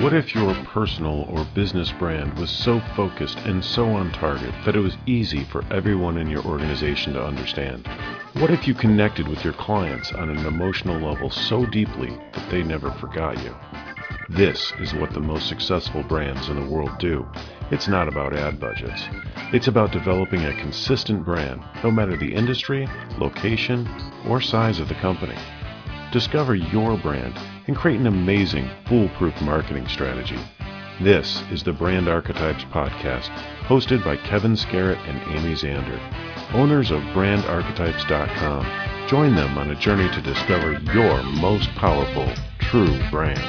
What if your personal or business brand was so focused and so on target that it was easy for everyone in your organization to understand? What if you connected with your clients on an emotional level so deeply that they never forgot you? This is what the most successful brands in the world do. It's not about ad budgets. It's about developing a consistent brand, no matter the industry, location, or size of the company. Discover your brand and create an amazing, foolproof marketing strategy. This is the Brand Archetypes Podcast, hosted by Kevin Scarrett and Amy Zander, owners of BrandArchetypes.com. Join them on a journey to discover your most powerful, true brand.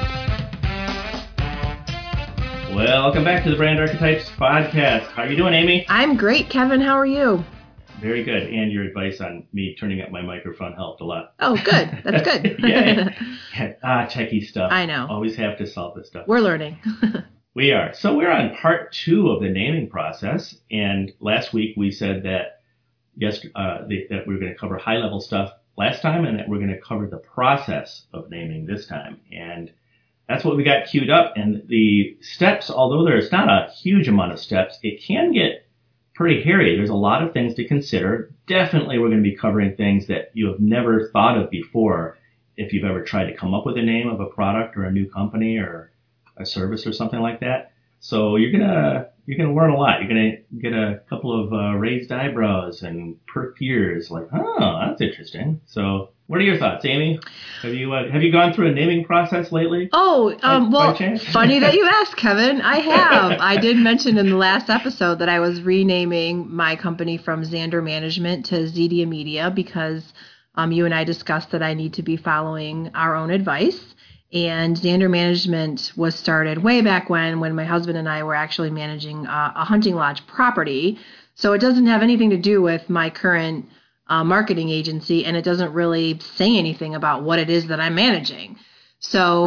Welcome back to the Brand Archetypes Podcast. How are you doing, Amy? I'm great, Kevin. How are you? Very good. And your advice on me turning up my microphone helped a lot. Oh, good. That's good. Yeah. Techie stuff. I know. Always have to solve this stuff. We're learning. We are. So we're on part 2 of the naming process. And last week we said that that we were going to cover high-level stuff last time and that we're going to cover the process of naming this time. And that's what we got queued up. And the steps, although there's not a huge amount of steps, it can get pretty hairy. There's a lot of things to consider. Definitely we're going to be covering things that you have never thought of before if you've ever tried to come up with a name of a product or a new company or a service or something like that. So you're gonna learn a lot. You're gonna get a couple of raised eyebrows and perked ears, like, oh, that's interesting. So what are your thoughts, Amy? Have you gone through a naming process lately? Oh, well, funny that you asked, Kevin. I have. I did mention in the last episode that I was renaming my company from Zander Management to Zedia Media because you and I discussed that I need to be following our own advice. And Zander Management was started way back when my husband and I were actually managing a hunting lodge property. So it doesn't have anything to do with my current marketing agency, and it doesn't really say anything about what it is that I'm managing. So,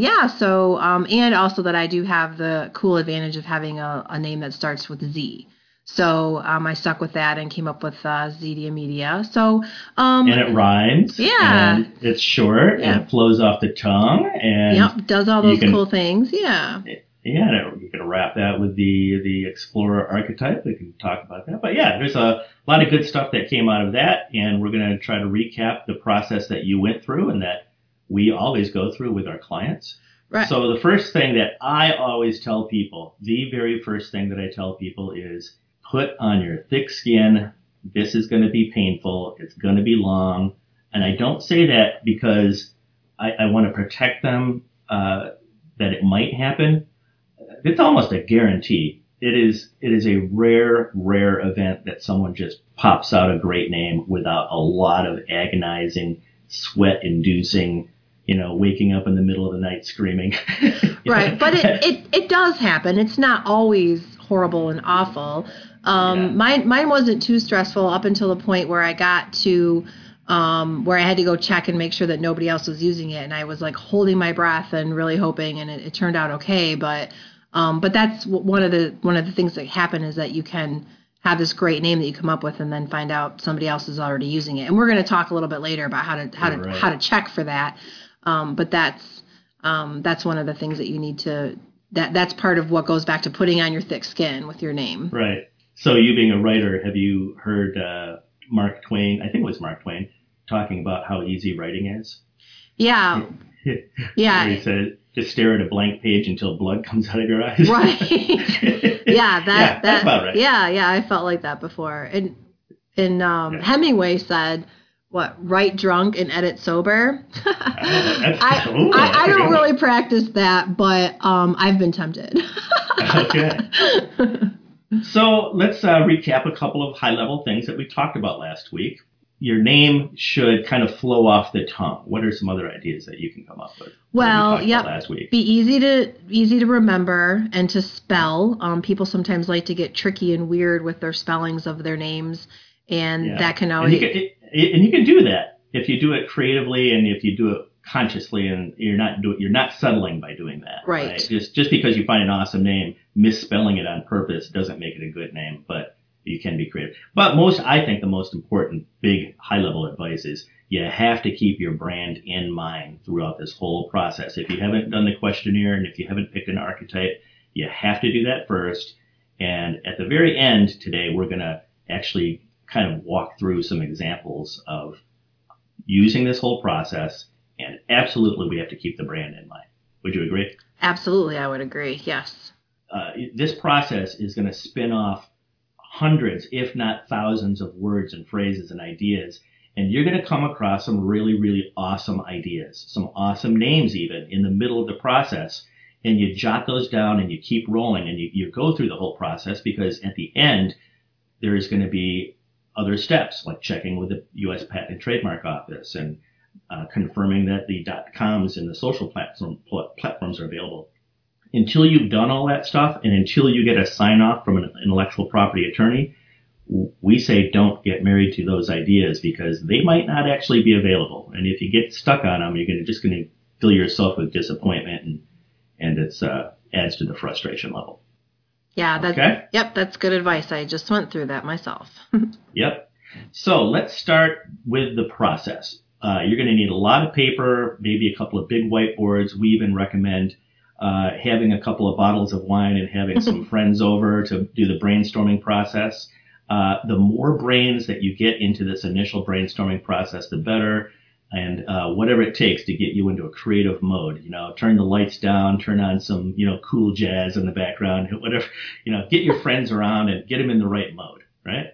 right. And also that I do have the cool advantage of having a name that starts with Z. So I stuck with that and came up with Zedia Media. So and it rhymes. Yeah. And it's short and it flows off the tongue. And yep, does all those cool things. Yeah. Yeah, you can wrap that with the Explorer archetype. We can talk about that. But yeah, there's a lot of good stuff that came out of that, and we're going to try to recap the process that you went through and that we always go through with our clients. Right. So the first thing that I always tell people, the very first thing that I tell people is put on your thick skin. This is going to be painful. It's going to be long. And I don't say that because I want to protect them that it might happen. It's almost a guarantee. It is a rare event that someone just pops out a great name without a lot of agonizing, sweat-inducing, waking up in the middle of the night screaming. Right, but it does happen. It's not always horrible and awful. Mine wasn't too stressful up until the point where I got to where I had to go check and make sure that nobody else was using it, and I was like holding my breath and really hoping, and it turned out okay. But that's one of the things that happen is that you can have this great name that you come up with and then find out somebody else is already using it. And we're going to talk a little bit later about how to check for that. But that's one of the things that you need to. That's part of what goes back to putting on your thick skin with your name. Right. So you being a writer, have you heard Mark Twain? I think it was Mark Twain talking about how easy writing is. Yeah. Yeah. He said, just stare at a blank page until blood comes out of your eyes. Right. Yeah, that's about right. Yeah, I felt like that before. And Hemingway said, write drunk and edit sober. I don't really practice that, but I've been tempted. Okay. So let's recap a couple of high-level things that we talked about last week. Your name should kind of flow off the tongue. What are some other ideas that you can come up with? Well, yep. Last week? Be easy to remember and to spell. People sometimes like to get tricky and weird with their spellings of their names, and that can always. And you can do that if you do it creatively and if you do it consciously, and you're not settling by doing that. Right. Just because you find an awesome name, misspelling it on purpose doesn't make it a good name, but you can be creative. But I think the most important big high level advice is you have to keep your brand in mind throughout this whole process. If you haven't done the questionnaire and if you haven't picked an archetype, you have to do that first. And at the very end today, we're going to actually kind of walk through some examples of using this whole process. And absolutely, we have to keep the brand in mind. Would you agree? Absolutely, I would agree. Yes. This process is going to spin off hundreds, if not thousands, of words and phrases and ideas. And you're going to come across some really, really awesome ideas, some awesome names even in the middle of the process. And you jot those down and you keep rolling and you go through the whole process, because at the end, there is going to be other steps like checking with the U.S. Patent and Trademark Office and confirming that the .coms and the social platforms are available. Until you've done all that stuff and until you get a sign-off from an intellectual property attorney, we say don't get married to those ideas, because they might not actually be available. And if you get stuck on them, you're just going to fill yourself with disappointment, and it's adds to the frustration level. Yeah. Okay? Yep, that's good advice. I just went through that myself. Yep. So let's start with the process. You're going to need a lot of paper, maybe a couple of big whiteboards. We even recommend having a couple of bottles of wine and having some friends over to do the brainstorming process. The more brains that you get into this initial brainstorming process, the better. And whatever it takes to get you into a creative mode, turn the lights down, turn on some, cool jazz in the background, whatever, get your friends around and get them in the right mode, right?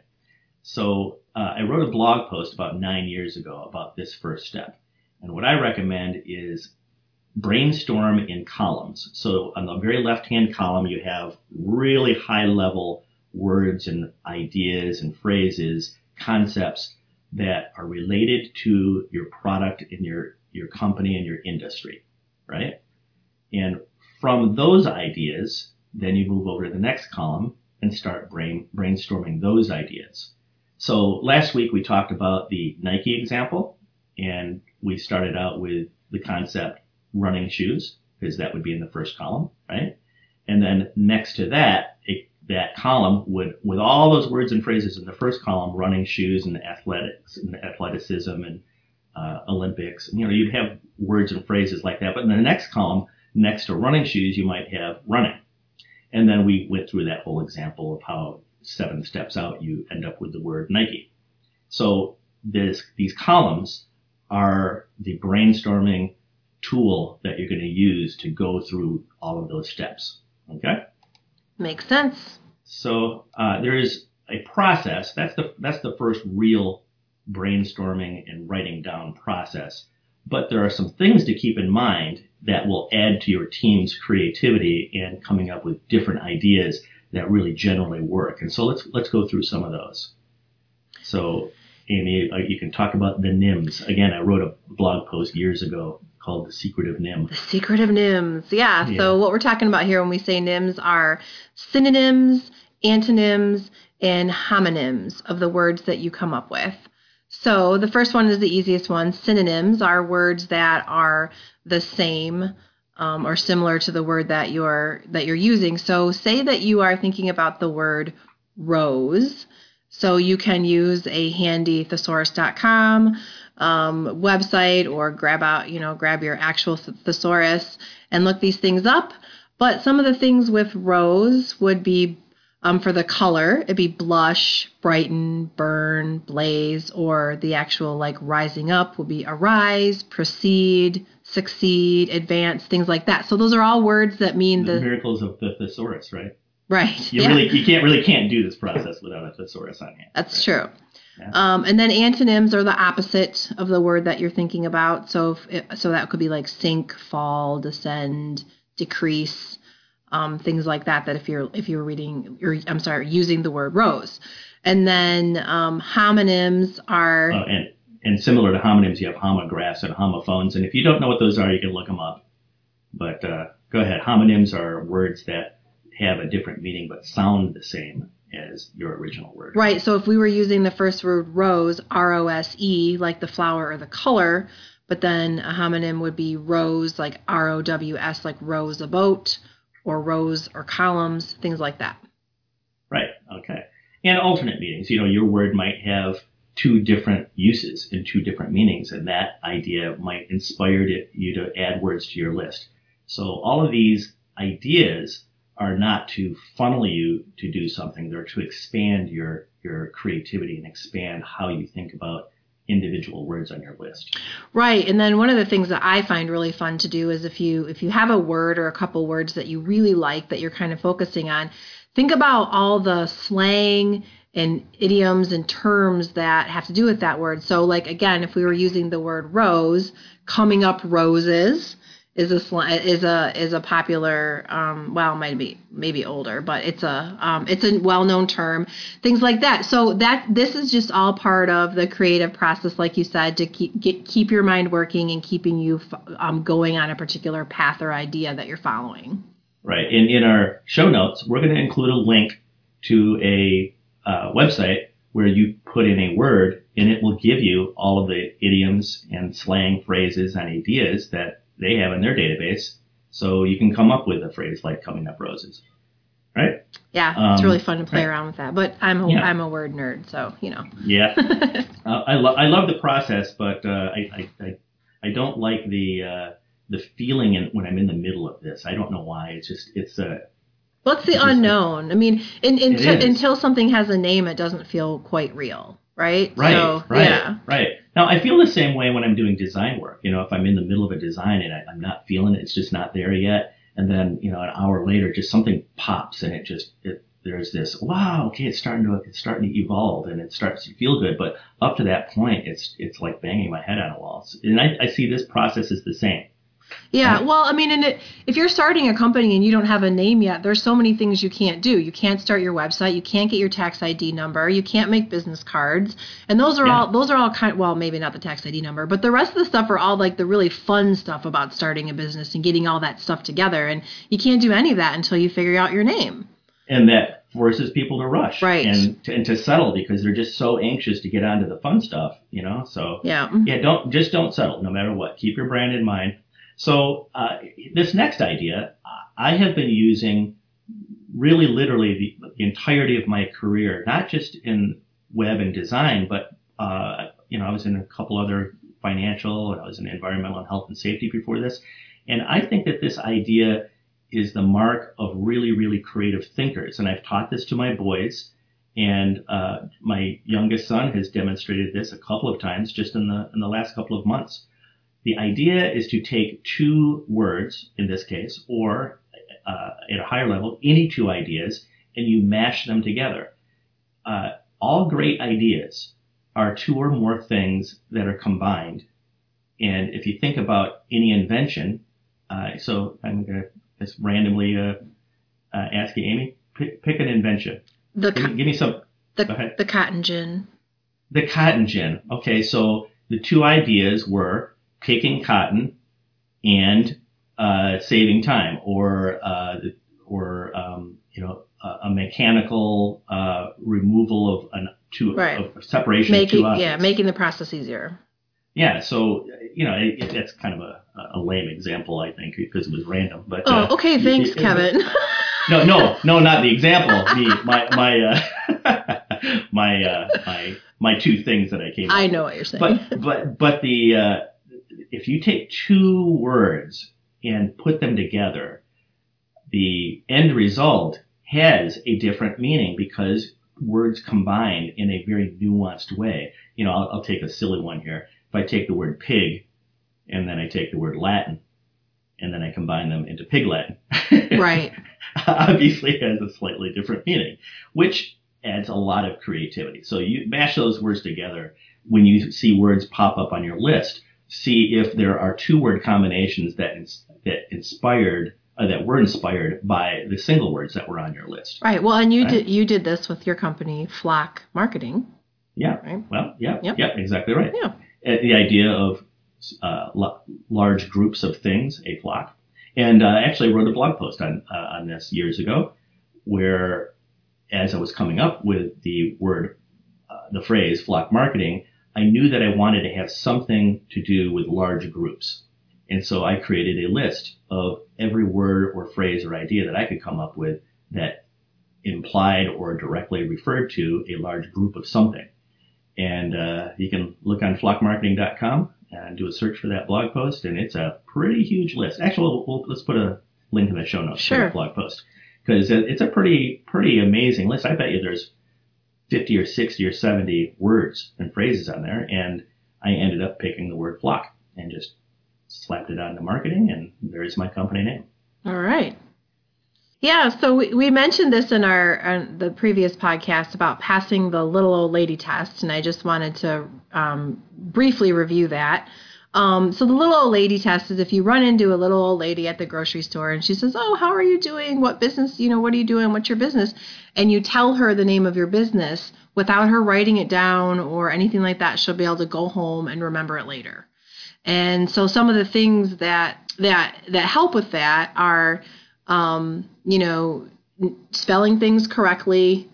So I wrote a blog post about 9 years ago about this first step. And what I recommend is brainstorm in columns. So on the very left-hand column, you have really high-level words and ideas and phrases, concepts that are related to your product and your company and your industry, right? And from those ideas, then you move over to the next column and start brainstorming those ideas. So last week we talked about the Nike example, and we started out with the concept running shoes, because that would be in the first column, right? And then next to that, that column would, with all those words and phrases in the first column, running shoes and athletics and athleticism and Olympics, you'd have words and phrases like that. But in the next column, next to running shoes, you might have running. And then we went through that whole example of how 7 steps out, you end up with the word Nike. So these columns are the brainstorming tool that you're going to use to go through all of those steps. Okay? Makes sense. So there is a process. That's the first real brainstorming and writing down process. But there are some things to keep in mind that will add to your team's creativity and coming up with different ideas that really generally work. And so let's go through some of those. So Amy, you can talk about the NIMS. Again, I wrote a blog post years ago called The Secret of NIM. The Secret of NIMS. Yeah. So what we're talking about here when we say NIMS are synonyms, antonyms, and homonyms of the words that you come up with. So the first one is the easiest one. Synonyms are words that are the same or similar to the word that you're using. So say that you are thinking about the word rose. So you can use a handy thesaurus.com website, or grab your actual thesaurus and look these things up. But some of the things with rose would be for the color, it'd be blush, brighten, burn, blaze, or the actual like rising up would be arise, proceed, succeed, advance, things like that. So those are all words that mean the miracles of the thesaurus, right? Right. You can't do this process without a thesaurus on hand. That's true. Yeah. And then antonyms are the opposite of the word that you're thinking about. So that could be like sink, fall, descend, decrease, things like that. That if you're using the word rose, and then homonyms are and similar to homonyms, you have homographs and homophones. And if you don't know what those are, you can look them up. But go ahead. Homonyms are words that have a different meaning but sound the same as your original word. Right. So if we were using the first word rose, R-O-S-E, like the flower or the color, but then a homonym would be rose, like R-O-W-S, like rows a boat, or rows or columns, things like that. Right. Okay. And alternate meanings. Your word might have two different uses and two different meanings, and that idea might inspire you to add words to your list. So all of these ideas are not to funnel you to do something. They're to expand your creativity and expand how you think about individual words on your list. Right. And then one of the things that I find really fun to do is if you have a word or a couple words that you really like that you're kind of focusing on, think about all the slang and idioms and terms that have to do with that word. So like, again, if we were using the word rose, coming up roses is a popular, well, maybe older, but it's a well-known term, things like that. So this is just all part of the creative process, like you said, to keep your mind working and keeping you going on a particular path or idea that you're following. Right. In our show notes, we're going to include a link to a website where you put in a word, and it will give you all of the idioms and slang phrases and ideas that they have in their database, so you can come up with a phrase like coming up roses, right? Yeah, it's really fun to play around with that. But I'm a word nerd, so you know. Yeah, I love the process, but I don't like the feeling when I'm in the middle of this. I don't know why. It's well, it's the unknown. I mean, until something has a name, it doesn't feel quite real. Right. Right. Now, I feel the same way when I'm doing design work. You know, if I'm in the middle of a design and I'm not feeling it, it's just not there yet. And then, you know, an hour later, just something pops and there's this, wow, okay, it's starting to evolve and it starts to feel good. But up to that point, it's like banging my head on a wall. And I see this process as the same. Yeah, well, I mean, if you're starting a company and you don't have a name yet, there's so many things you can't do. You can't start your website. You can't get your tax ID number. You can't make business cards. And those are all kind of, well, maybe not the tax ID number, but the rest of the stuff are all like the really fun stuff about starting a business and getting all that stuff together. And you can't do any of that until you figure out your name. And that forces people to rush, right, and to settle because they're just so anxious to get onto the fun stuff, you know. So don't settle no matter what. Keep your brand in mind. So this next idea, I have been using really literally the entirety of my career, not just in web and design, but you know, I was in a couple other financial, and I was in environmental and health and safety before this, and I think that this idea is the mark of really, really creative thinkers. And I've taught this to my boys, and my youngest son has demonstrated this a couple of times just in the last couple of months. The idea is to take two words, in this case, or at a higher level, any two ideas, and you mash them together. All great ideas are two or more things that are combined. And if you think about any invention, so I'm going to just randomly ask you, Amy, pick an invention. Give me some. Go ahead. The cotton gin. The cotton gin. Okay, so the two ideas were picking cotton and saving time, or you know, a mechanical removal of separation of two objects. Yeah, making the process easier. Yeah, so you know, that's kind of a lame example, I think, because it was random. But okay, thanks, Kevin. No, not the example. My two things that I came up with. I know what you're saying. But the if you take two words and put them together, the end result has a different meaning because words combine in a very nuanced way. You know, I'll take a silly one here. If I take the word pig and then I take the word Latin and then I combine them into pig Latin, right? Obviously it has a slightly different meaning, which adds a lot of creativity. So you mash those words together. When you see words pop up on your list, see if there are two word combinations that were inspired by the single words that were on your list. Right. Well, and you did this with your company, Flock Marketing. Yeah. Right? Well, yeah, exactly right. Yeah. The idea of large groups of things, a flock. And actually I wrote a blog post on this years ago, where as I was coming up with the phrase flock marketing, I knew that I wanted to have something to do with large groups. And so I created a list of every word or phrase or idea that I could come up with that implied or directly referred to a large group of something. And you can look on flockmarketing.com and do a search for that blog post, and it's a pretty huge list. Actually, let's put a link in the show notes for that blog post, because it's a pretty amazing list. I bet you there's 50 or 60 or 70 words and phrases on there, and I ended up picking the word flock and just slapped it onto marketing, and there's my company name. All right. Yeah, so we mentioned this in the previous podcast about passing the little old lady test, and I just wanted to briefly review that. So the little old lady test is if you run into a little old lady at the grocery store and she says, "Oh, how are you doing? What business, what are you doing? What's your business?" And you tell her the name of your business without her writing it down or anything like that, she'll be able to go home and remember it later. And so some of the things that help with that are spelling things correctly,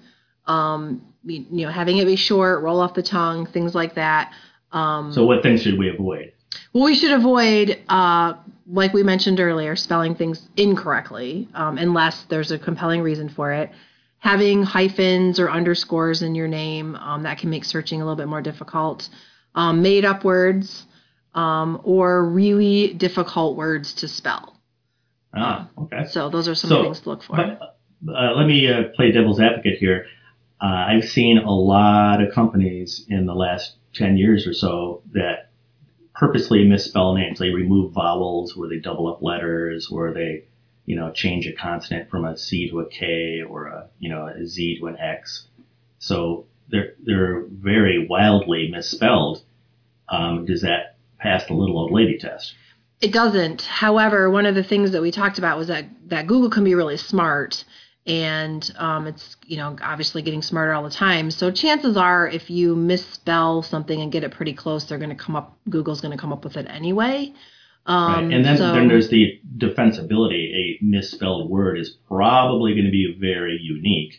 having it be short, roll off the tongue, things like that. So what things should we avoid? Well, we should avoid, like we mentioned earlier, spelling things incorrectly, unless there's a compelling reason for it. Having hyphens or underscores in your name, that can make searching a little bit more difficult. Made up words, or really difficult words to spell. Okay. So those are some things to look for. But, let me play devil's advocate here. I've seen a lot of companies in the last 10 years or so that purposely misspell names. They remove vowels, or they double up letters, or they, change a consonant from a C to a K, or a Z to an X. So they're very wildly misspelled. Does that pass the little old lady test? It doesn't. However, one of the things that we talked about was that Google can be really smart, and it's obviously getting smarter all the time. So chances are, if you misspell something and get it pretty close, Google's going to come up with it anyway. Right. And then there's the defensibility. A misspelled word is probably going to be very unique.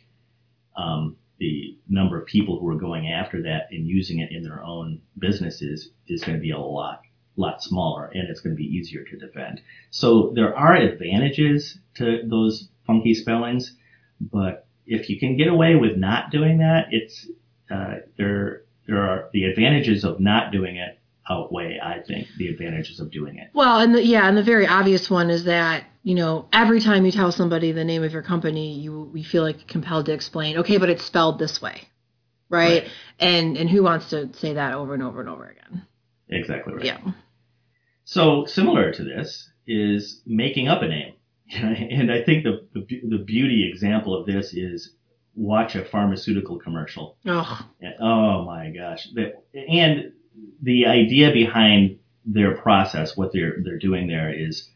The number of people who are going after that and using it in their own businesses is going to be a lot smaller, and it's going to be easier to defend. So there are advantages to those funky spellings, but if you can get away with not doing that, it's there are the advantages of not doing it outweigh, I think, the advantages of doing it. Well, and the very obvious one is that every time you tell somebody the name of your company, we feel like compelled to explain, okay, but it's spelled this way, right? And who wants to say that over and over and over again? Exactly right. Yeah. So similar to this is making up a name. And I think the beauty example of this is watch a pharmaceutical commercial. Oh my gosh. And the idea behind their process, what they're doing there is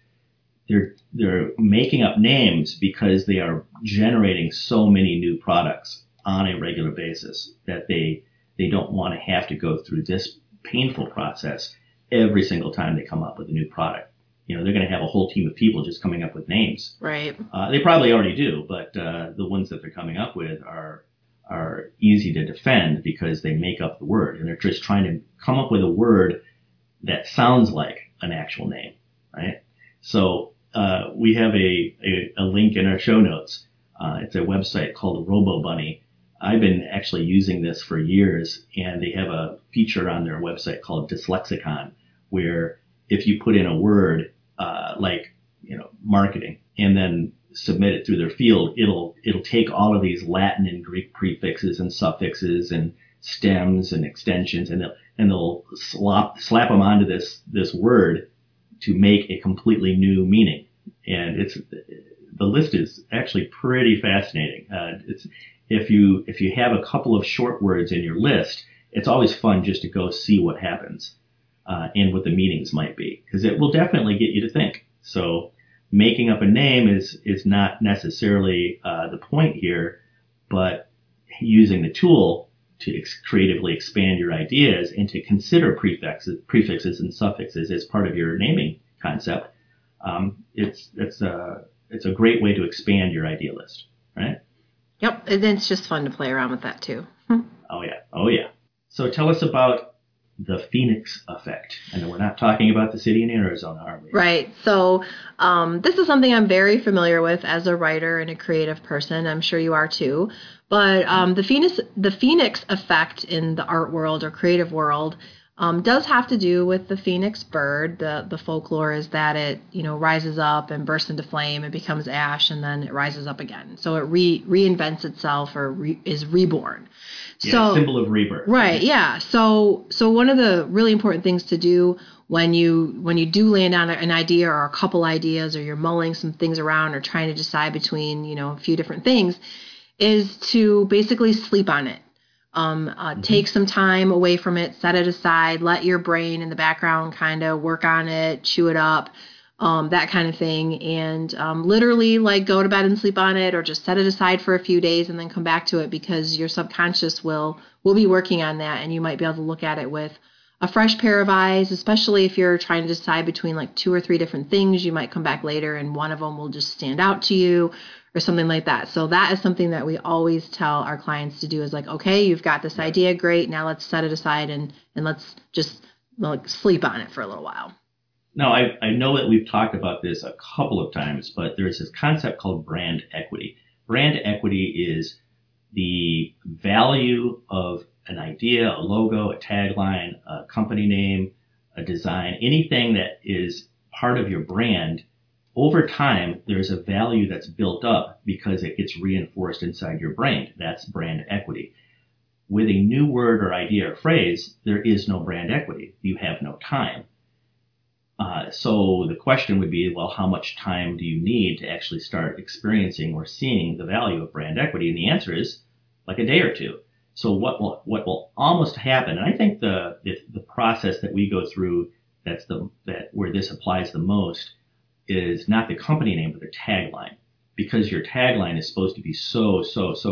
they're making up names because they are generating so many new products on a regular basis that they don't want to have to go through this painful process every single time they come up with a new product. They're going to have a whole team of people just coming up with names. Right. They probably already do, but the ones that they're coming up with are easy to defend because they make up the word, and they're just trying to come up with a word that sounds like an actual name, right? So we have a link in our show notes. It's a website called RoboBunny. I've been actually using this for years, and they have a feature on their website called Dyslexicon, where if you put in a word like marketing and then submit it through their field, it'll take all of these Latin and Greek prefixes and suffixes and stems and extensions, and they'll slap them onto this word to make a completely new meaning. And the list is actually pretty fascinating. If you have a couple of short words in your list, it's always fun just to go see what happens and what the meanings might be, because it will definitely get you to think. So making up a name is not necessarily the point here, but using the tool to creatively expand your ideas and to consider prefixes and suffixes as part of your naming concept. It's a great way to expand your idea list, right? Yep, and it's just fun to play around with that too. Oh yeah. So tell us about the Phoenix effect. And we're not talking about the city in Arizona, are we? Right. So this is something I'm very familiar with as a writer and a creative person. I'm sure you are too. But the Phoenix effect in the art world or creative world does have to do with the phoenix bird. The folklore is that it, rises up and bursts into flame and becomes ash, and then it rises up again. So it reinvents itself or is reborn. Yeah, so symbol of rebirth. Right. Yeah. So one of the really important things to do when you do land on an idea or a couple ideas, or you're mulling some things around or trying to decide between, a few different things, is to basically sleep on it. Take some time away from it, set it aside, let your brain in the background kind of work on it, chew it up, that kind of thing. And literally like go to bed and sleep on it, or just set it aside for a few days and then come back to it, because your subconscious will be working on that, and you might be able to look at it with a fresh pair of eyes, especially if you're trying to decide between like 2 or 3 different things. You might come back later and one of them will just stand out to you or something like that. So that is something that we always tell our clients to do, is like, okay, you've got this idea, great, now let's set it aside and let's just sleep on it for a little while. Now, I know that we've talked about this a couple of times, but there's this concept called brand equity. Brand equity is the value of an idea, a logo, a tagline, a company name, a design, anything that is part of your brand. Over time, there's a value that's built up because it gets reinforced inside your brain. That's brand equity. With a new word or idea or phrase, there is no brand equity. You have no time. So the question would be, well, how much time do you need to actually start experiencing or seeing the value of brand equity? And the answer is like a day or two. So what will almost happen, and I think the process that we go through where this applies the most is not the company name, but the tagline. Because your tagline is supposed to be so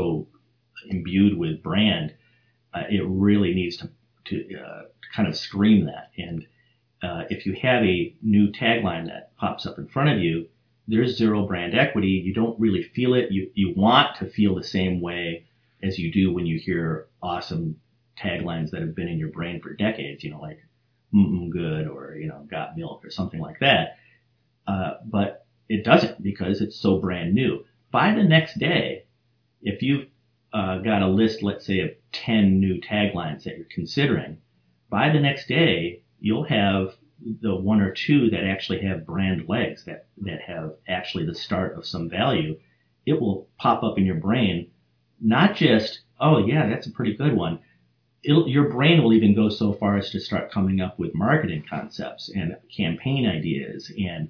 imbued with brand, it really needs to kind of scream that. And if you have a new tagline that pops up in front of you, there's zero brand equity. You don't really feel it. You want to feel the same way as you do when you hear awesome taglines that have been in your brain for decades, like good, or, got milk or something like that. But it doesn't, because it's so brand new. By the next day, if you've got a list, let's say, of 10 new taglines that you're considering, by the next day, you'll have the 1 or 2 that actually have brand legs, that have actually the start of some value. It will pop up in your brain, not just, oh yeah, that's a pretty good one. Your brain will even go so far as to start coming up with marketing concepts and campaign ideas and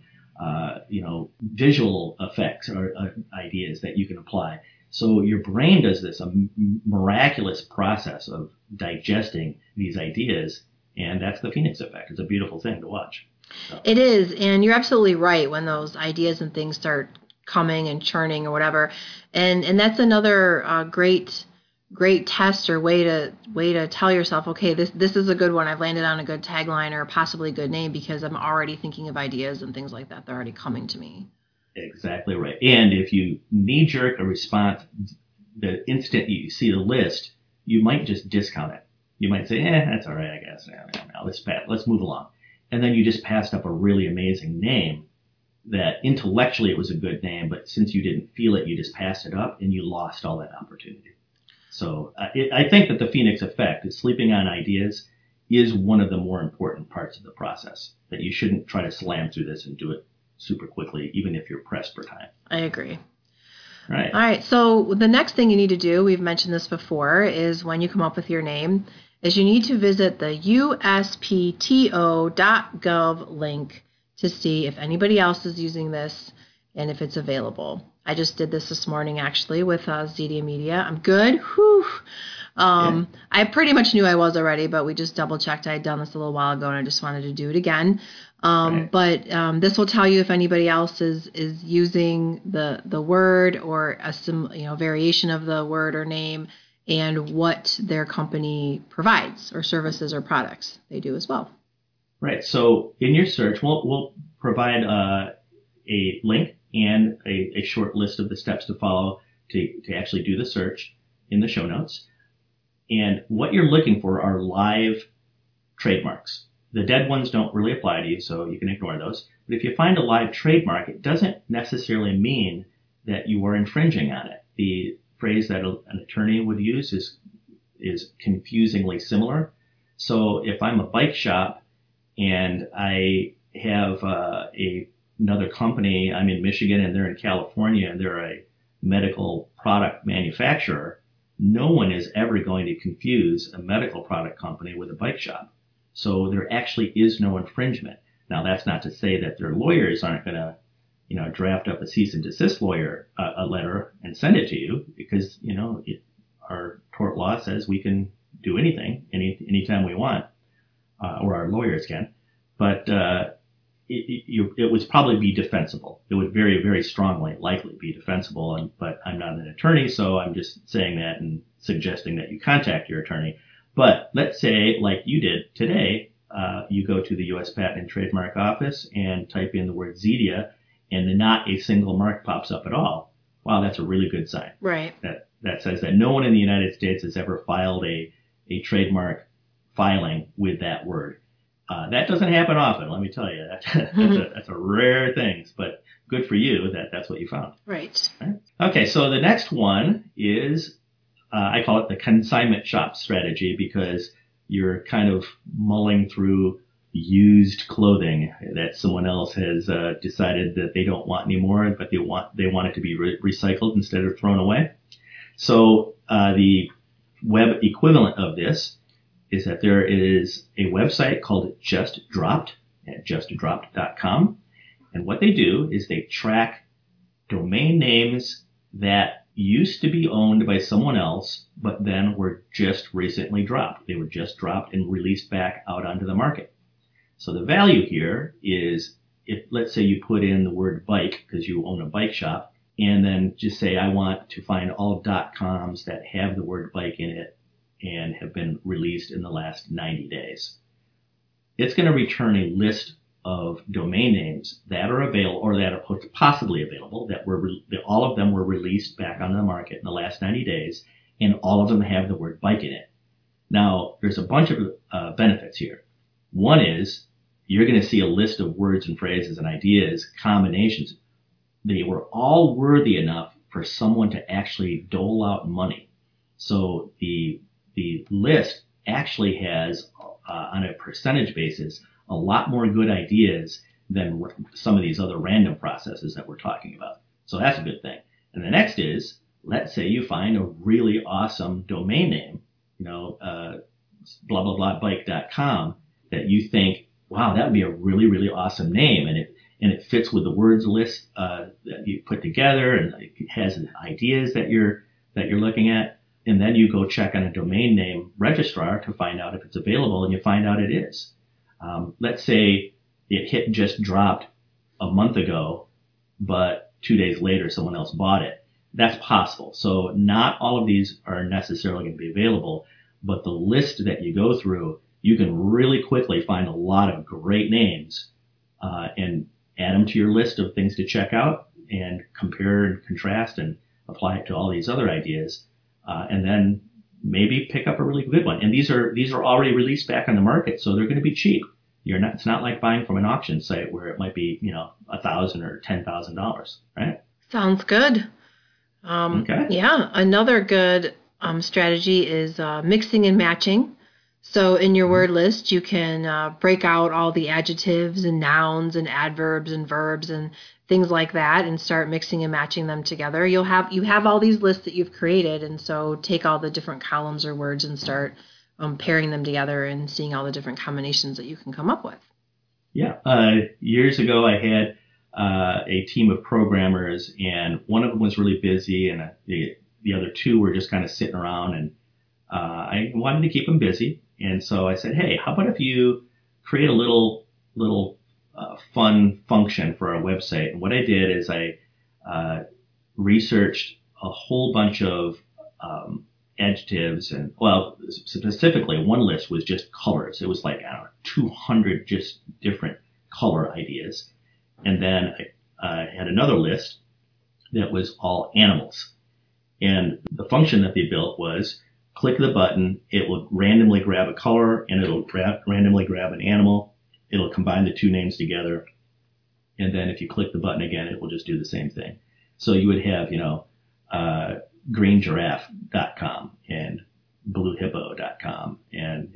visual effects or ideas that you can apply. So your brain does this miraculous process of digesting these ideas, and that's the Phoenix effect. It's a beautiful thing to watch. So. It is, and you're absolutely right when those ideas and things start coming and churning or whatever. And that's another great test or way to tell yourself, okay, this is a good one. I've landed on a good tagline or possibly a good name, because I'm already thinking of ideas and things like that. They're already coming to me. Exactly right. And if you knee-jerk a response the instant you see the list, you might just discount it. You might say, that's all right, I guess. Let's move along. And then you just passed up a really amazing name that intellectually it was a good name, but since you didn't feel it, you just passed it up and you lost all that opportunity. So I think that the Phoenix effect, is sleeping on ideas, is one of the more important parts of the process, that you shouldn't try to slam through this and do it super quickly, even if you're pressed for time. I agree. Right. All right. So the next thing you need to do, we've mentioned this before, is when you come up with your name, is you need to visit the uspto.gov link to see if anybody else is using this and if it's available. I just did this morning, actually, with Zedia Media. I'm good. Whew. I pretty much knew I was already, but we just double-checked. I had done this a little while ago, and I just wanted to do it again. Right. But this will tell you if anybody else is using the word or a variation of the word or name, and what their company provides or services or products they do as well. Right. So in your search, we'll provide a link and a short list of the steps to follow to actually do the search in the show notes. And what you're looking for are live trademarks. The dead ones don't really apply to you, so you can ignore those. But if you find a live trademark, it doesn't necessarily mean that you are infringing on it. The phrase that an attorney would use is confusingly similar. So if I'm a bike shop and I have another company, I'm in Michigan and they're in California and they're a medical product manufacturer, no one is ever going to confuse a medical product company with a bike shop. So there actually is no infringement. Now, that's not to say that their lawyers aren't going to, draft up a cease and desist a letter and send it to you because, our tort law says we can do anything anytime we want, or our lawyers can. But it would probably be defensible. It would very, very strongly likely be defensible. But I'm not an attorney, so I'm just saying that and suggesting that you contact your attorney. But let's say, like you did today, you go to the U.S. Patent and Trademark Office and type in the word Zedia, and then not a single mark pops up at all. Wow, that's a really good sign. Right. That says that no one in the United States has ever filed a trademark filing with that word. That doesn't happen often, let me tell you. That's a rare thing, but good for you that that's what you found. Right. Okay, so the next one is, I call it the consignment shop strategy because you're kind of mulling through used clothing that someone else has decided that they don't want anymore, but they want it to be recycled instead of thrown away. So the web equivalent of this is that there is a website called Just Dropped at justdropped.com. And what they do is they track domain names that used to be owned by someone else, but then were just recently dropped. They were just dropped and released back out onto the market. So the value here is if, let's say you put in the word bike because you own a bike shop, and then just say, I want to find all .coms that have the word bike in it and have been released in the last 90 days. It's going to return a list of domain names that are available or that are possibly available, that all of them were released back onto the market in the last 90 days, and all of them have the word bike in it. Now, there's a bunch of benefits here. One is you're going to see a list of words and phrases and ideas, combinations. They were all worthy enough for someone to actually dole out money. So the list actually has, on a percentage basis, a lot more good ideas than some of these other random processes that we're talking about. So that's a good thing. And the next is, let's say you find a really awesome domain name, blah, blah, blah, bike.com, that you think, wow, that would be a really, really awesome name. And it fits with the words list that you put together, and it has ideas that you're looking at. And then you go check on a domain name registrar to find out if it's available, and you find out it is. Let's say it hit Just Dropped a month ago, but 2 days later someone else bought it. That's possible. So not all of these are necessarily going to be available, but the list that you go through, you can really quickly find a lot of great names and add them to your list of things to check out and compare and contrast and apply it to all these other ideas. And then maybe pick up a really good one. And these are already released back on the market, so they're going to be cheap. It's not like buying from an auction site where it might be, $1,000 or $10,000, right? Sounds good. Okay. Yeah, another good strategy is mixing and matching. So in your word list, you can break out all the adjectives and nouns and adverbs and verbs and things like that and start mixing and matching them together. You have all these lists that you've created, and so take all the different columns or words and start pairing them together and seeing all the different combinations that you can come up with. Yeah. Years ago, I had a team of programmers, and one of them was really busy, and the other two were just kind of sitting around, and I wanted to keep them busy. And so I said, hey, how about if you create a little fun function for our website? And what I did is I researched a whole bunch of adjectives, and specifically one list was just colors. It was like 200 just different color ideas. And then I had another list that was all animals. And the function that they built was click the button, it will randomly grab a color, and it'll randomly grab an animal. It'll combine the two names together. And then if you click the button again, it will just do the same thing. So you would have, greengiraffe.com and bluehippo.com and,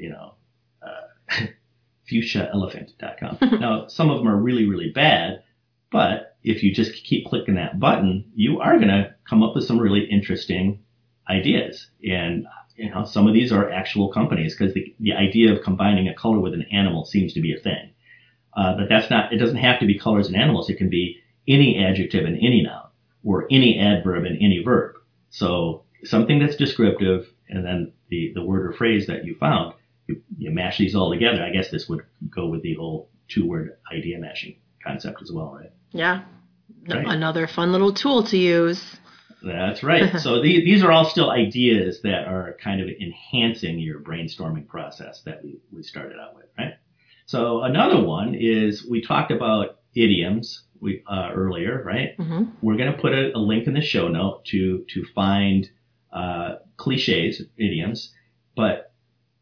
fuchsiaelephant.com. Now, some of them are really, really bad, but if you just keep clicking that button, you are going to come up with some really interesting ideas. And, some of these are actual companies because the idea of combining a color with an animal seems to be a thing. But it doesn't have to be colors and animals. It can be any adjective and any noun or any adverb and any verb. So something that's descriptive and then the word or phrase that you found, you mash these all together. I guess this would go with the whole 2-word idea mashing concept as well, right? Yeah. Right. Another fun little tool to use. That's right. So these are all still ideas that are kind of enhancing your brainstorming process that we started out with, right? So another one is we talked about idioms earlier, right? Mm-hmm. We're going to put a link in the show note to find cliches, idioms, but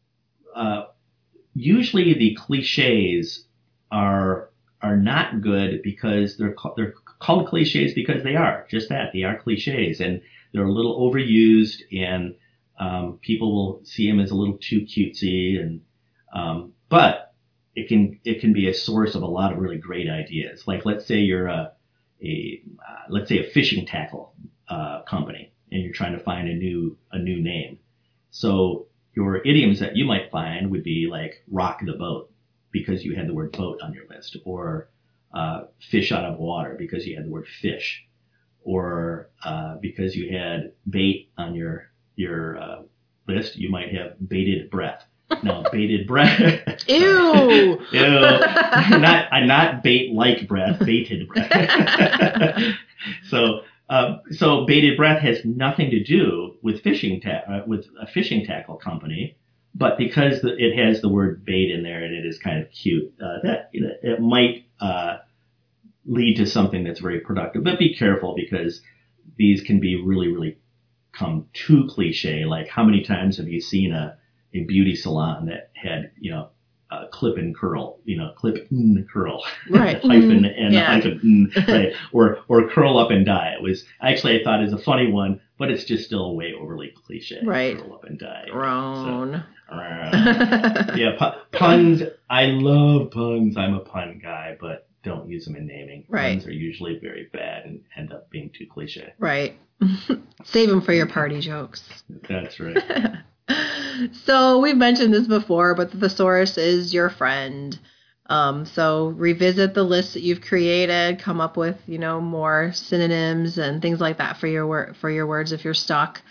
usually the cliches are not good because they're called cliches because they are just that. They are cliches, and they're a little overused, and people will see them as a little too cutesy, and but it can be a source of a lot of really great ideas. Like let's say you're let's say a fishing tackle company, and you're trying to find a new name. So your idioms that you might find would be like rock the boat because you had the word boat on your list, or fish out of water because you had the word fish, or because you had bait on your list, you might have bated breath. Now, bated breath. Ew. Ew. Not bait like breath, bated breath. So bated breath has nothing to do with with a fishing tackle company, but because it has the word bait in there and it is kind of cute, it might lead to something that's very productive. But be careful because these can be really, really come too cliche. Like how many times have you seen a beauty salon that had, clip and curl, clip and curl, right? hyphen and hyphen, right? Or curl up and die. I thought is a funny one, but it's just still way overly cliche. Right. Curl up and die. Grown. Yeah, puns. I love puns. I'm a pun guy, but don't use them in naming. Right. Puns are usually very bad and end up being too cliche. Right. Save them for your party jokes. That's right. So we've mentioned this before, but the thesaurus is your friend. So revisit the list that you've created, come up with, more synonyms and things like that for your words if you're stuck.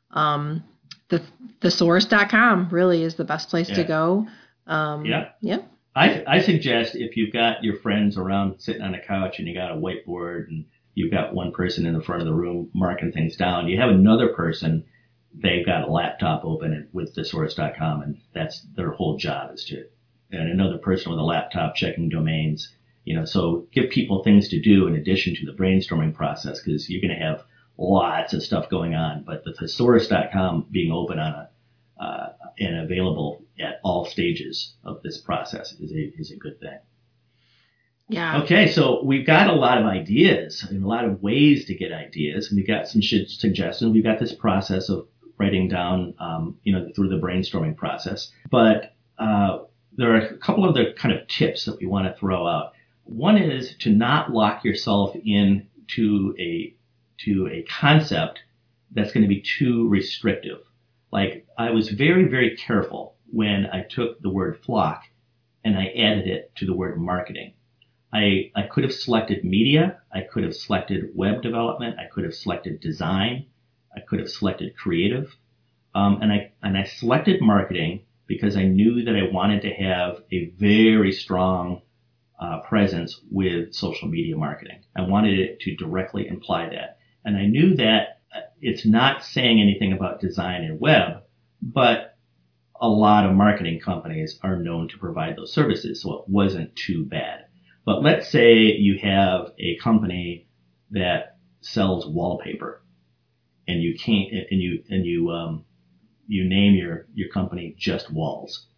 The thesaurus.com really is the best place to go. Yeah. I suggest if you've got your friends around sitting on a couch and you got a whiteboard and you've got one person in the front of the room marking things down, you have another person, they've got a laptop open with thesaurus.com, and that's their whole job and another person with a laptop checking domains, so give people things to do in addition to the brainstorming process, because you're going to have lots of stuff going on, but the thesaurus.com being open on and available at all stages of this process is a good thing. Yeah. Okay, so we've got a lot of ideas and a lot of ways to get ideas, and we've got some suggestions. We've got this process of writing down, through the brainstorming process. But there are a couple of other kind of tips that we want to throw out. One is to not lock yourself into a concept that's going to be too restrictive. Like I was very, very careful when I took the word flock and I added it to the word marketing. I could have selected media. I could have selected web development. I could have selected design. I could have selected creative. And I selected marketing because I knew that I wanted to have a very strong presence with social media marketing. I wanted it to directly imply that. And I knew that it's not saying anything about design and web, but a lot of marketing companies are known to provide those services, so it wasn't too bad. But let's say you have a company that sells wallpaper, and you you name your company Just Walls.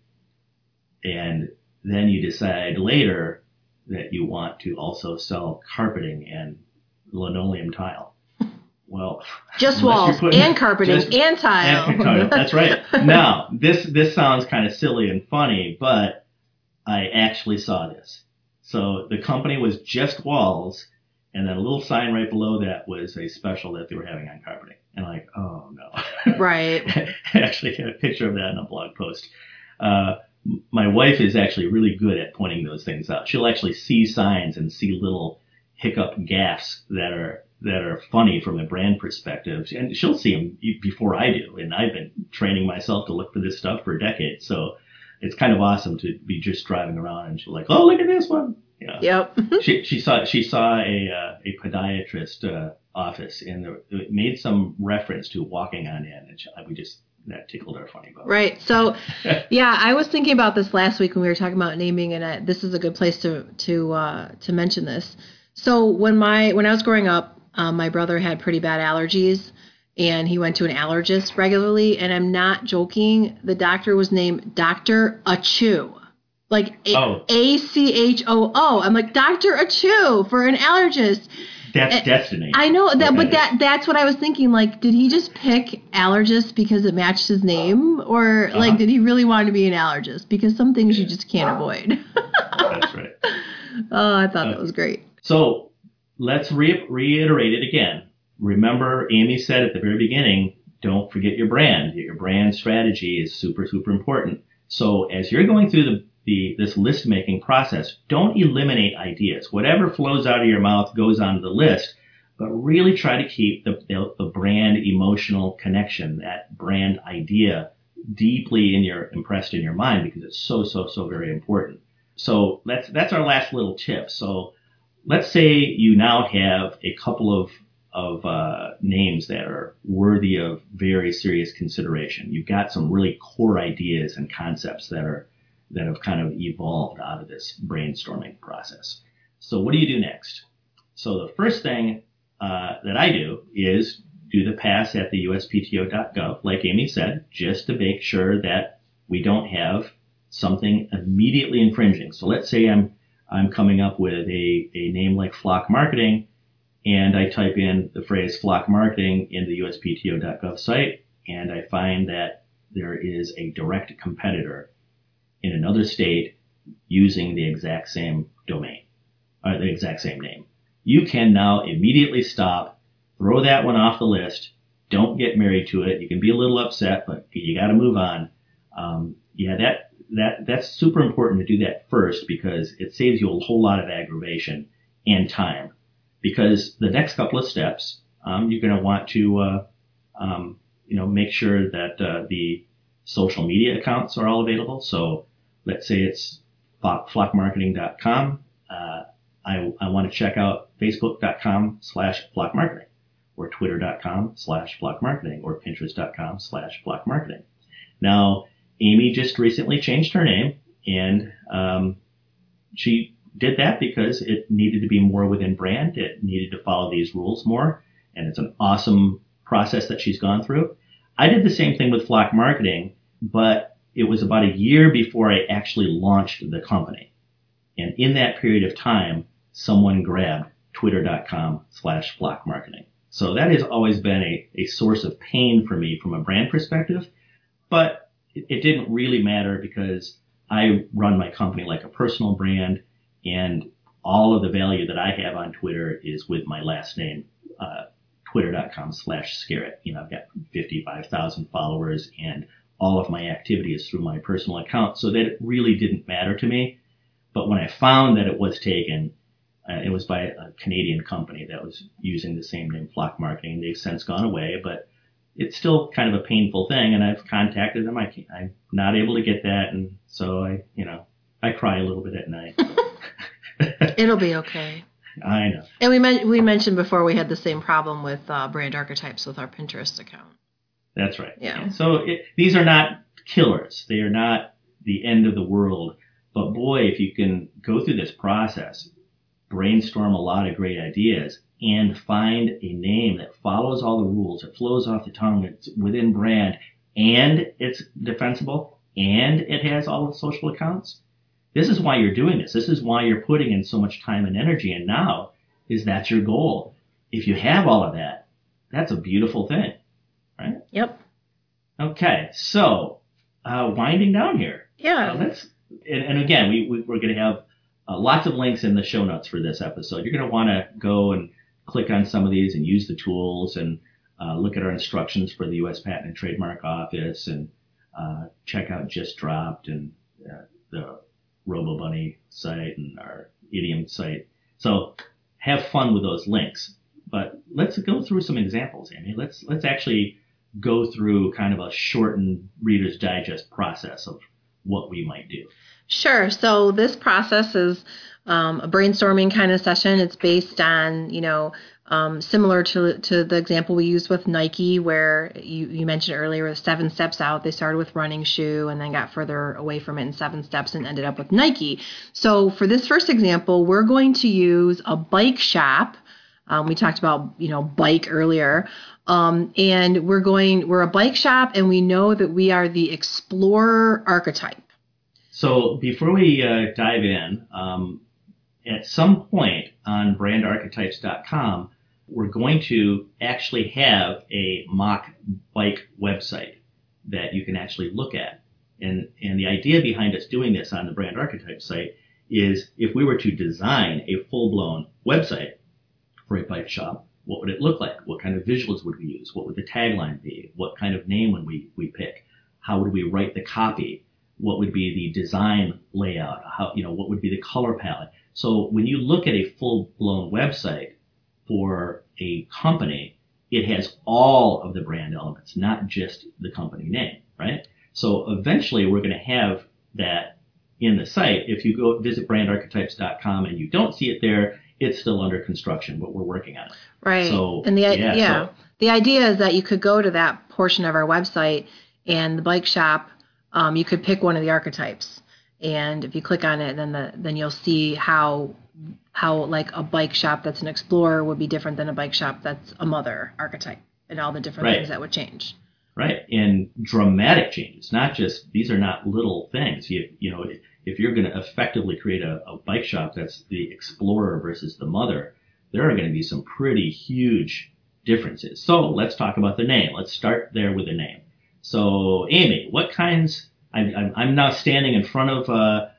And then you decide later that you want to also sell carpeting and linoleum tile. Well, just walls and carpeting and tile. That's right. Now, this sounds kind of silly and funny, but I actually saw this. So the company was Just Walls, and then a little sign right below that was a special that they were having on carpeting. And I'm like, oh no. Right. I actually had a picture of that in a blog post. My wife is actually really good at pointing those things out. She'll actually see signs and see little hiccup gaffes that are funny from a brand perspective, and she'll see them before I do. And I've been training myself to look for this stuff for decades, so it's kind of awesome to be just driving around and she's like, "Oh, look at this one." Yeah. Yep. she saw a podiatrist office, and it made some reference to walking on in, and that tickled our funny bone. Right. So, yeah, I was thinking about this last week when we were talking about naming, and this is a good place to mention this. So when I was growing up, my brother had pretty bad allergies, and he went to an allergist regularly. And I'm not joking. The doctor was named Dr. Achu. Like Achoo. I'm like, Dr. Achu for an allergist. That's destiny. I know that, but that's what I was thinking. Like, did he just pick allergist because it matched his name, or like, did he really want to be an allergist? Because some things you just can't avoid. That's right. Oh, I thought that was great. So let's reiterate it again. Remember, Amy said at the very beginning, don't forget your brand. Your brand strategy is super, super important. So as you're going through this list making process, don't eliminate ideas. Whatever flows out of your mouth goes onto the list, but really try to keep the brand emotional connection, that brand idea deeply impressed in your mind, because it's so, so, so very important. So that's our last little tip. So let's say you now have a couple of names that are worthy of very serious consideration. You've got some really core ideas and concepts that have kind of evolved out of this brainstorming process. So what do you do next? So the first thing that I do is do the pass at the USPTO.gov, like Amy said, just to make sure that we don't have something immediately infringing. So let's say I'm coming up with a name like Flock Marketing, and I type in the phrase Flock Marketing in the USPTO.gov site, and I find that there is a direct competitor in another state using the exact same domain, or the exact same name. You can now immediately stop, throw that one off the list, don't get married to it. You can be a little upset, but you got to move on. That's super important to do that first, because it saves you a whole lot of aggravation and time. Because the next couple of steps, you're going to want to, make sure that the social media accounts are all available. So let's say it's flockmarketing.com. I want to check out facebook.com/flockmarketing, or twitter.com/flockmarketing, or pinterest.com/flockmarketing. Now, Amy just recently changed her name, and she did that because it needed to be more within brand. It needed to follow these rules more, and it's an awesome process that she's gone through. I did the same thing with Flock Marketing, but it was about a year before I actually launched the company. And in that period of time, someone grabbed twitter.com/flockmarketing. So that has always been a source of pain for me from a brand perspective, but it didn't really matter because I run my company like a personal brand, and all of the value that I have on Twitter is with my last name, twitter.com/Scarrett. I've got 55,000 followers, and all of my activity is through my personal account, so that it really didn't matter to me. But when I found that it was taken, it was by a Canadian company that was using the same name, Flock Marketing. They've since gone away, but it's still kind of a painful thing, and I've contacted them. I'm not able to get that, and so I cry a little bit at night. It'll be okay. I know. And we mentioned before we had the same problem with brand archetypes with our Pinterest account. That's right. Yeah. So these are not killers. They are not the end of the world. But boy, if you can go through this process, brainstorm a lot of great ideas, and find a name that follows all the rules, it flows off the tongue, it's within brand, and it's defensible, and it has all the social accounts. This is why you're doing this. This is why you're putting in so much time and energy. And now is that's your goal. If you have all of that, that's a beautiful thing, right? Yep. Okay. So, winding down here. Yeah. And again, we're going to have lots of links in the show notes for this episode. You're going to want to go and click on some of these and use the tools and look at our instructions for the U.S. Patent and Trademark Office and check out Just Dropped and the RoboBunny site and our Idiom site. So have fun with those links. But let's go through some examples, Amy. Let's actually go through kind of a shortened Reader's Digest process of what we might do. Sure. So this process is a brainstorming kind of session. It's based on, similar to the example we used with Nike, where you mentioned earlier, the 7 steps out. They started with running shoe and then got further away from it in 7 steps and ended up with Nike. So for this first example, we're going to use a bike shop. We talked about, bike earlier. And we're a bike shop, and we know that we are the explorer archetype. So before we dive in, at some point on brandarchetypes.com, we're going to actually have a mock bike website that you can actually look at. And the idea behind us doing this on the Brand Archetypes site is if we were to design a full-blown website for a bike shop, what would it look like? What kind of visuals would we use? What would the tagline be? What kind of name would we pick? How would we write the copy? What would be the design layout? What would be the color palette? So when you look at a full-blown website for a company, it has all of the brand elements, not just the company name, right? So eventually we're going to have that in the site. If you go visit brandarchetypes.com and you don't see it there, it's still under construction, but we're working on it. Right. So, and the idea is that you could go to that portion of our website and the bike shop, you could pick one of the archetypes. And if you click on it, then you'll see how like a bike shop that's an explorer would be different than a bike shop that's a mother archetype, and all the different things that would change. Right. And dramatic changes, not just, these are not little things. If you're going to effectively create a bike shop that's the explorer versus the mother, there are going to be some pretty huge differences. So let's talk about the name. Let's start there with the name. So Amy, what kinds, I'm now standing in front of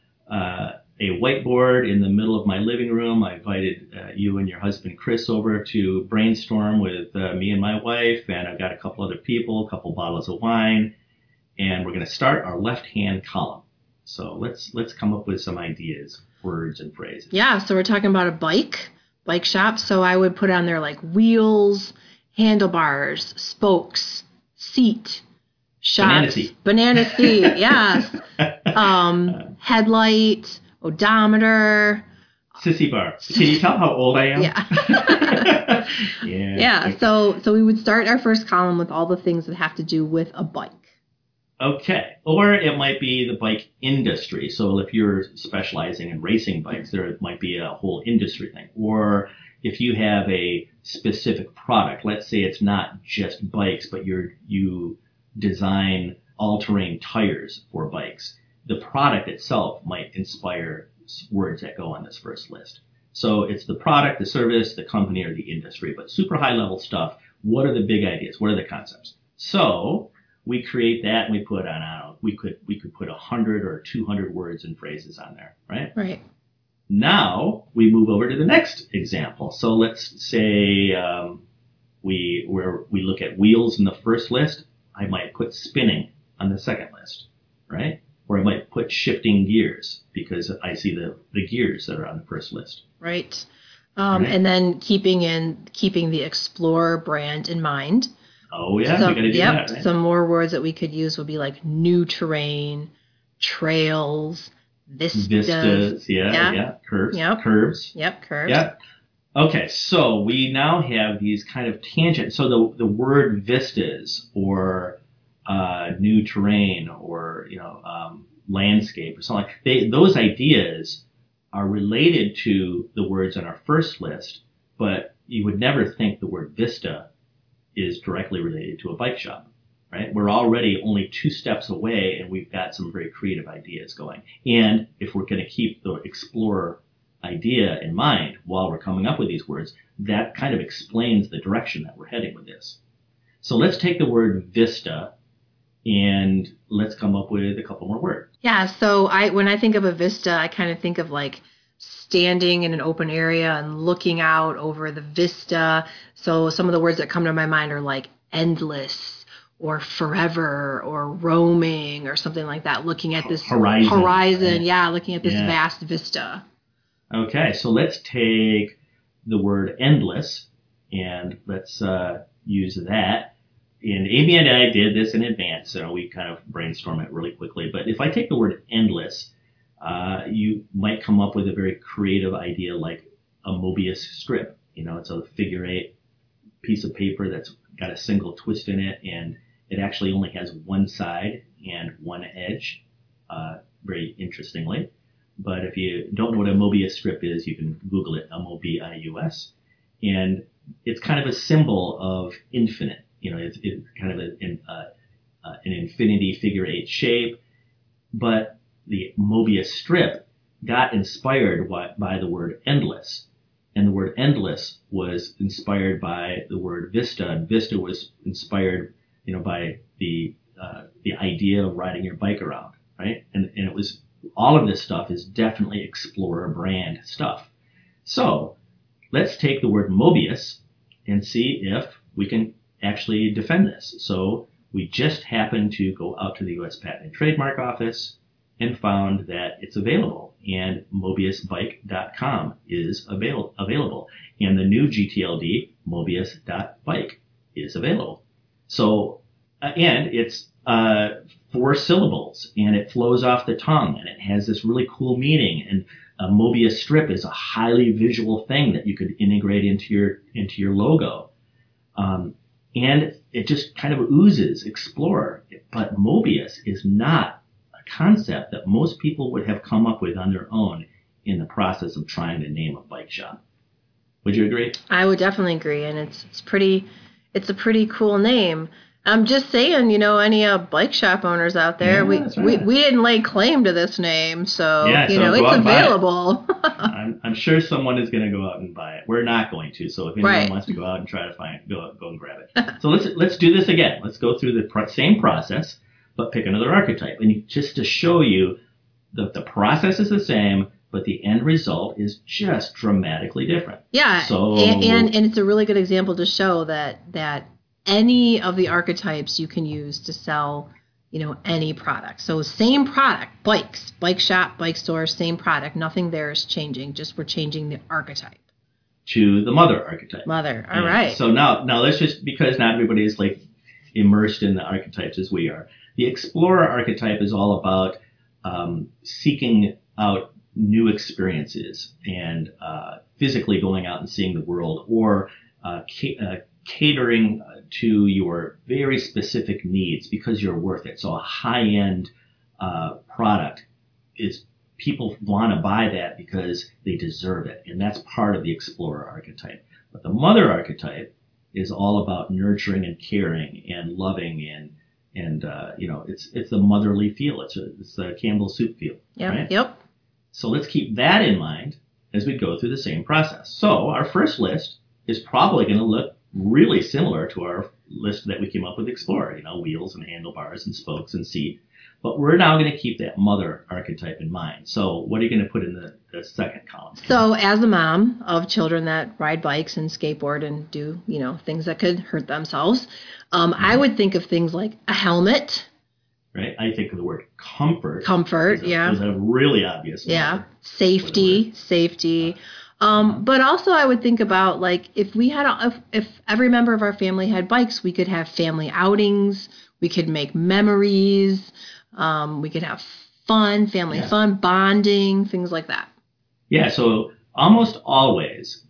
a whiteboard in the middle of my living room. I invited you and your husband Chris over to brainstorm with me and my wife, and I've got a couple other people, a couple bottles of wine, and we're going to start our left-hand column. So let's come up with some ideas, words and phrases. Yeah, so we're talking about a bike shop. So I would put on there like wheels, handlebars, spokes, seat, shocks, banana seat, yes, headlight, odometer. Sissy bar. Can you tell how old I am? Yeah. Yeah. So we would start our first column with all the things that have to do with a bike. Okay. Or it might be the bike industry. So if you're specializing in racing bikes, there might be a whole industry thing. Or if you have a specific product, let's say it's not just bikes, but you design all-terrain tires for bikes. The product itself might inspire words that go on this first list. So it's the product, the service, the company, or the industry, but super high-level stuff. What are the big ideas? What are the concepts? So we create that and we put on, we could put 100 or 200 words and phrases on there, right? Right. Now we move over to the next example. So let's say we look at wheels in the first list. I might put spinning on the second list, right? Or I might put shifting gears because I see the gears that are on the first list. Right. And then keeping the Explorer brand in mind. Oh, yeah, we got to do that, right? Some more words that we could use would be like new terrain, trails, vistas. Yeah. Curves. Yep. Curves. Yep, curves. Yep. Okay, so we now have these kind of tangents. So the word vistas or new terrain or landscape or something like those ideas are related to the words on our first list, but you would never think the word vista is directly related to a bike shop. right? We're already only 2 steps away, and we've got some very creative ideas going. And if we're going to keep the explorer idea in mind while we're coming up with these words, that kind of explains the direction that we're heading with this. So let's take the word vista and let's come up with a couple more words. Yeah, so when I think of a vista, I kind of think of like standing in an open area and looking out over the vista. So some of the words that come to my mind are like endless or forever or roaming or something like that, looking at this horizon, right? Yeah, looking at this vast vista. Okay, so let's take the word endless and let's use that. And Amy and I did this in advance, so we kind of brainstormed it really quickly. But if I take the word endless, you might come up with a very creative idea like a Mobius strip. You know, it's a figure 8 piece of paper that's got a single twist in it, and it actually only has one side and one edge, very interestingly. But if you don't know what a Mobius strip is, you can Google it, M-O-B-I-U-S. And it's kind of a symbol of infinite. You know, it's kind of an infinity figure 8 shape. But the Mobius strip got inspired by the word endless. And the word endless was inspired by the word vista. And vista was inspired, you know, by the idea of riding your bike around, right? And it was, all of this stuff is definitely Explorer brand stuff. So let's take the word Mobius and see if we can actually defend this. So we just happened to go out to the U.S. Patent and Trademark Office and found that it's available, and MobiusBike.com is available, and the new GTLD, Mobius.bike, is available. So, and it's 4 syllables, and it flows off the tongue, and it has this really cool meaning, and a Mobius strip is a highly visual thing that you could integrate into your logo. And it just kind of oozes Explorer. But Mobius is not a concept that most people would have come up with on their own in the process of trying to name a bike shop. Would you agree? I would definitely agree, and it's a pretty cool name. I'm just saying, you know, any bike shop owners out there, we didn't lay claim to this name, so it's available. I'm sure someone is going to go out and buy it. We're not going to, so if anyone wants to go out and try to find it, go and grab it. So let's do this again. Let's go through the same process, but pick another archetype, and just to show you that the process is the same, but the end result is just dramatically different. Yeah, so and it's a really good example to show that any of the archetypes you can use to sell, you know, any product. So same product, bikes, bike shop, bike store, same product. Nothing there is changing. Just we're changing the archetype. To the mother archetype. Mother, all right. So now let's just, because not everybody is like immersed in the archetypes as we are. The Explorer archetype is all about seeking out new experiences and physically going out and seeing the world, or catering to your very specific needs because you're worth it. So a high-end product is, people want to buy that because they deserve it, and that's part of the Explorer archetype. But the Mother archetype is all about nurturing and caring and loving and it's the motherly feel. It's the Campbell soup feel. Yep. Right? Yep. So let's keep that in mind as we go through the same process. So our first list is probably going to look really similar to our list that we came up with Explorer, you know, wheels and handlebars and spokes and seat. But we're now going to keep that mother archetype in mind. So what are you going to put in the second column? So as a mom of children that ride bikes and skateboard and do, you know, things that could hurt themselves, I would think of things like a helmet. Right. I think of the word comfort. Comfort, yeah. Is a really obvious one. Yeah. Safety. But also I would think about, like, if every member of our family had bikes, we could have family outings, we could make memories, we could have fun, family fun, bonding, things like that. Yeah, so almost always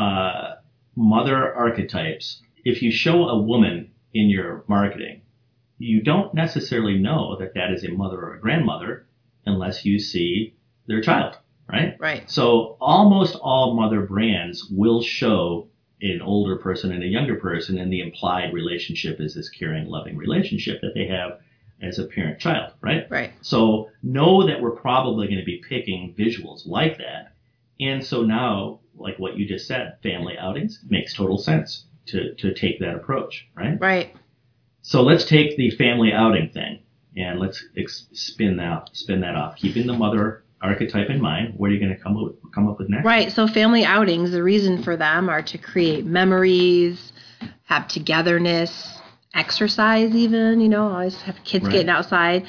mother archetypes, if you show a woman in your marketing, you don't necessarily know that is a mother or a grandmother unless you see their child. Right? Right. So almost all mother brands will show an older person and a younger person, and the implied relationship is this caring, loving relationship that they have as a parent-child, right? Right. So know that we're probably going to be picking visuals like that. And so now, like what you just said, family outings makes total sense to take that approach, right? Right. So let's take the family outing thing and let's spin that off. Keeping the mother archetype in mind, what are you going to come up with next? Right. So family outings, the reason for them are to create memories, have togetherness, exercise even, always have kids getting outside,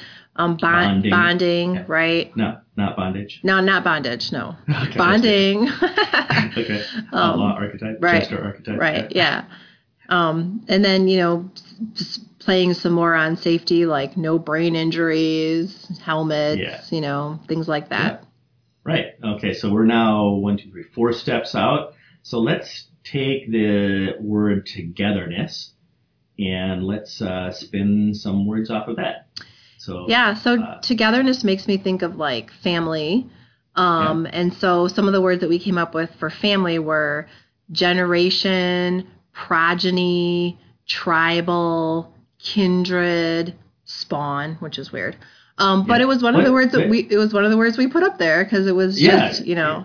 bonding, yeah. right? No, not bondage. No, not bondage, no. Okay, bonding. Okay. Outlaw archetype, right. Chester archetype. Right, yeah. And then, just playing some more on safety, like no brain injuries, helmets, things like that. Yeah. Right. Okay, so we're now 4 steps out. So let's take the word togetherness and let's spin some words off of that. So togetherness makes me think of like family. And so some of the words that we came up with for family were generation, progeny, tribal, kindred, spawn, which is weird. But it was one of the words we put up there because it was just,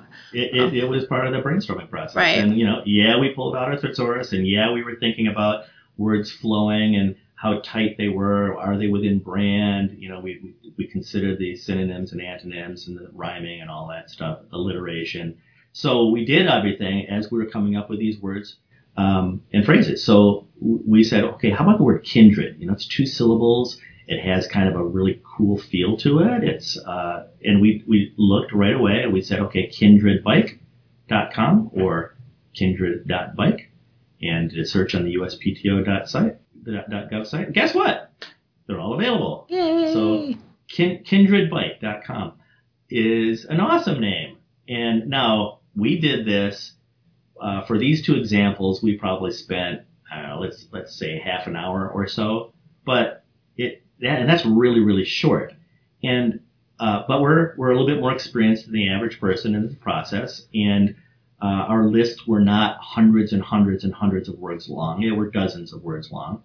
It was part of the brainstorming process. Right. And, we pulled out our thesaurus and we were thinking about words flowing and how tight they were. Are they within brand? We considered the synonyms and antonyms and the rhyming and all that stuff, alliteration. So we did everything as we were coming up with these words and phrases. So we said, okay, how about the word kindred? It's 2 syllables. It has kind of a really cool feel to it. It's and we looked right away and we said, okay, kindredbike.com or kindred.bike, and to search on the USPTO.gov site. And guess what? They're all available. Yay. So kindredbike.com is an awesome name. And now we did this for these 2 examples. We probably spent let's say half an hour or so, but and that's really, really short. And but we're a little bit more experienced than the average person in the process, and our lists were not hundreds and hundreds and hundreds of words long. They were dozens of words long.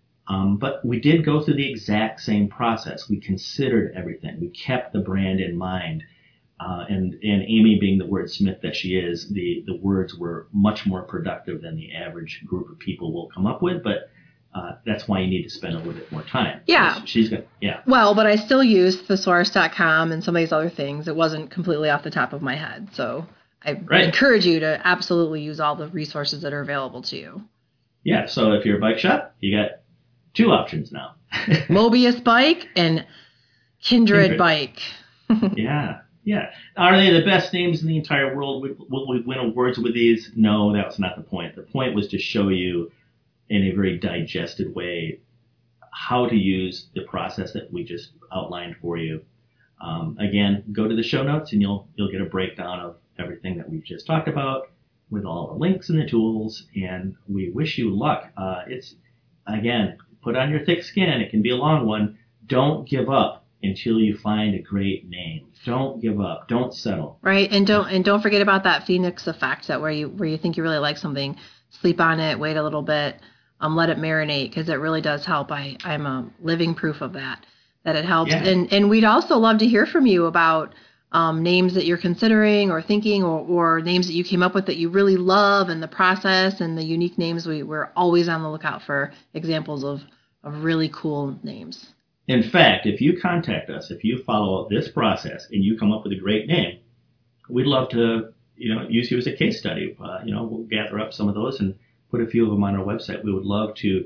But we did go through the exact same process. We considered everything. We kept the brand in mind. And Amy, being the wordsmith that she is, the words were much more productive than the average group of people will come up with. But that's why you need to spend a little bit more time. Yeah. Well, but I still use thesaurus.com and some of these other things. It wasn't completely off the top of my head. So I encourage you to absolutely use all the resources that are available to you. Yeah. So if you're a bike shop, you got 2 options now. Mobius Bike and Kindred Bike. Yeah. Are they the best names in the entire world? Will we win awards with these? No, that was not the point. The point was to show you in a very digested way how to use the process that we just outlined for you. Again, go to the show notes and you'll get a breakdown of everything that we've just talked about with all the links and the tools. And we wish you luck. It's, again, put on your thick skin. It can be a long one. Don't give up until you find a great name. Don't give up. Don't settle. Right, and don't forget about that Phoenix effect. That where you think you really like something, sleep on it, wait a little bit, let it marinate, because it really does help. I'm a living proof of that it helps. Yeah. And we'd also love to hear from you about names that you're considering or thinking, or names that you came up with that you really love, and the process and the unique names. We're always on the lookout for examples of really cool names. In fact, if you contact us, if you follow this process and you come up with a great name, we'd love to, use you as a case study. We'll gather up some of those and put a few of them on our website. We would love to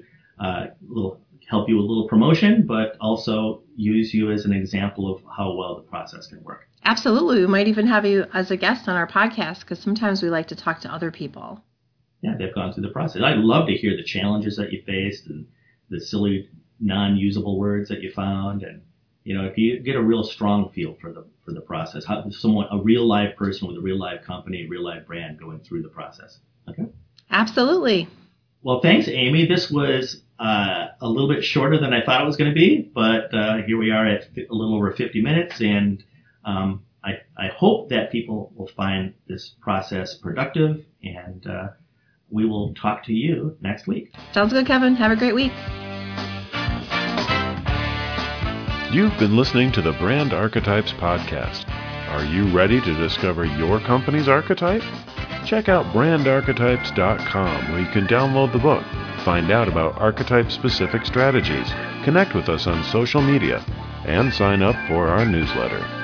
help you with a little promotion, but also use you as an example of how well the process can work. Absolutely. We might even have you as a guest on our podcast, because sometimes we like to talk to other people. Yeah, they've gone through the process. I'd love to hear the challenges that you faced and the silly non-usable words that you found, and if you get a real strong feel for the process, how a real live person with a real live company, real live brand going through the process. Okay. Absolutely. Well, thanks, Amy. This was a little bit shorter than I thought it was going to be, but here we are at a little over 50 minutes, and I hope that people will find this process productive, and we will talk to you next week. Sounds good, Kevin. Have a great week. You've been listening to the Brand Archetypes Podcast. Are you ready to discover your company's archetype? Check out brandarchetypes.com, where you can download the book, find out about archetype-specific strategies, connect with us on social media, and sign up for our newsletter.